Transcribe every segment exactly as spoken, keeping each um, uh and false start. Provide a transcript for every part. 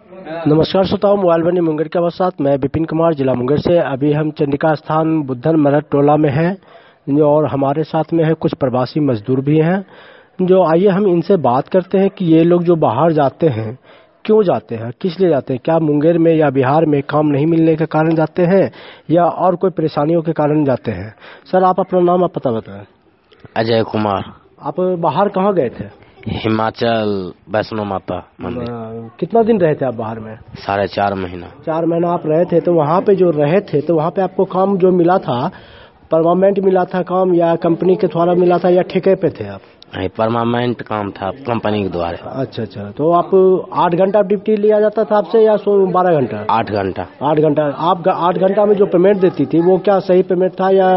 नमस्कार श्रोताओं, मोबाइल बनी मुंगेर के साथ मैं विपिन कुमार, जिला मुंगेर से। अभी हम चंडिका स्थान बुद्धन मरठ टोला में हैं और हमारे साथ में है कुछ प्रवासी मजदूर भी हैं। जो आइए हम इनसे बात करते हैं कि ये लोग जो बाहर जाते हैं क्यों जाते हैं, किस लिए जाते हैं, क्या मुंगेर में या बिहार में काम नहीं मिलने के कारण जाते हैं या और कोई परेशानियों के कारण जाते हैं। सर, आप अपना नाम आप पता बताएं। अजय कुमार। आप बाहर कहाँ गए थे? हिमाचल वैष्णो माता मंदिर। कितना दिन रहे थे आप बाहर में? साढ़े चार महीना। चार महीना आप रहे थे, तो वहाँ पे जो रहे थे तो वहाँ पे आपको काम जो मिला था परमानेंट मिला था काम या कंपनी के द्वारा मिला था या ठेके पे थे आप? नहीं, परमानेंट काम था कंपनी के द्वारा। अच्छा अच्छा, तो आप आठ घंटा ड्यूटी लिया जाता था आपसे या सो बारह घंटा? आठ घंटा। आठ घंटा। आप आठ घंटा में जो पेमेंट देती थी वो क्या सही पेमेंट था या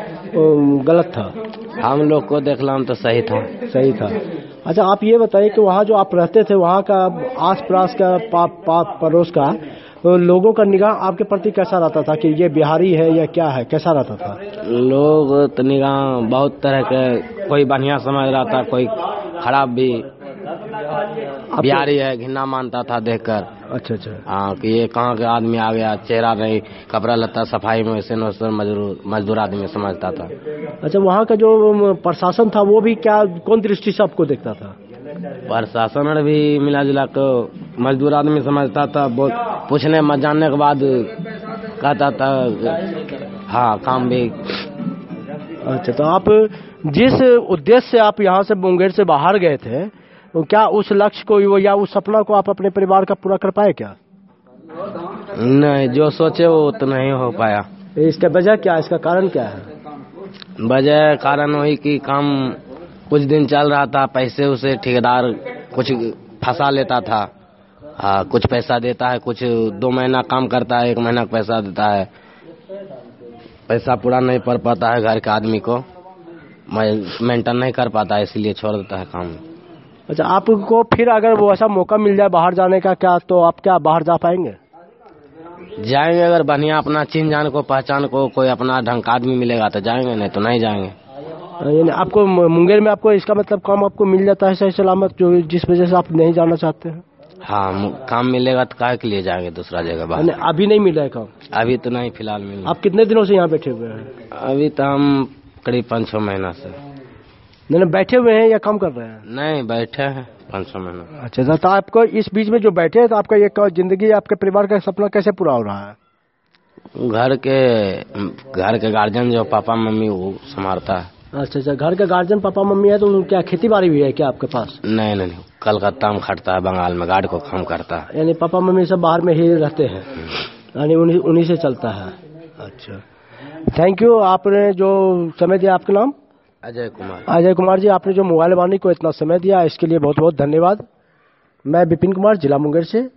गलत था? हम लोग को देखला तो सही था। सही था। अच्छा, आप ये बताइए कि वहाँ जो आप रहते थे वहाँ का आस पास का पा, पा, पड़ोस का लोगों का निगाह आपके प्रति कैसा रहता था कि ये बिहारी है या क्या है, कैसा रहता था? लोग तो निगाह बहुत तरह के, कोई बढ़िया समझ रहा था, कोई खराब भी। बिहारी है घिना मानता था देखकर। अच्छा अच्छा। हाँ, कि ये कहाँ के आदमी आ गया, चेहरा नहीं, कपड़ा लत्ता सफाई में वैसे न मजदूर मजदूर आदमी समझता था। अच्छा, वहाँ का जो प्रशासन था वो भी क्या कौन दृष्टि से आपको देखता था? प्रशासन भी मिला जुला को मजदूर आदमी समझता था। पूछने मत जानने के बाद कहता था हाँ काम भी। अच्छा, तो आप जिस उद्देश्य से आप यहाँ से मुंगेर से बाहर गए थे, क्या उस लक्ष्य को या उस सपना को आप अपने परिवार का पूरा कर पाए क्या? नहीं, जो सोचे वो तो नहीं हो पाया। इसका वजह क्या, इसका कारण क्या है? वजह कारण वही कि काम कुछ दिन चल रहा था, पैसे उसे ठेकेदार कुछ फंसा लेता था। हाँ, कुछ पैसा देता है, कुछ दो महीना काम करता है, एक महीना पैसा देता है, पैसा पूरा नहीं पड़ पाता है, घर के आदमी को मेंटेन नहीं कर पाता है, इसलिए छोड़ देता है काम। अच्छा, आपको फिर अगर वो ऐसा मौका मिल जाए बाहर जाने का क्या, तो आप क्या बाहर जा पाएंगे? जाएंगे, अगर बढ़िया अपना चिन्ह जान को पहचान को कोई अपना ढंग का आदमी मिलेगा तो जाएंगे, नहीं तो नहीं जाएंगे। यानी आपको मुंगेर में आपको इसका मतलब काम आपको मिल जाता है सही सलामत, जो जिस वजह से आप नहीं जाना चाहते हैं? हाँ, काम मिलेगा तो काहे के लिए जाएंगे दूसरा जगह बाहर। अभी नहीं मिला है काम? अभी तो नहीं, फिलहाल मिल। आप कितने दिनों से यहाँ बैठे हुए हैं? अभी तो हम करीब पाँच छह महीना से। नहीं, बैठे हुए हैं या काम कर रहे हैं? नहीं, बैठे हैं पाँच छह महीना। अच्छा, तो आपको इस बीच में जो बैठे हैं तो आपका ये जिंदगी आपके परिवार का सपना कैसे पूरा हो रहा है? घर के घर के गार्जियन जो पापा मम्मी वो संभालता है। अच्छा अच्छा, घर के गार्जियन पापा मम्मी है, तो क्या खेती बाड़ी भी है क्या आपके पास? नहीं नहीं, कलकत्ता में खटता है, बंगाल में गाड़ी को काम करता है। यानी पापा मम्मी सब बाहर में ही रहते हैं, यानी उन्हीं उन्हीं से चलता है। अच्छा, थैंक यू। आपने जो समय दिया, आपका नाम? अजय कुमार। अजय कुमार जी, आपने जो मोबाइल वाणी को इतना समय दिया इसके लिए बहुत बहुत धन्यवाद। मैं विपिन कुमार, जिला मुंगेर से।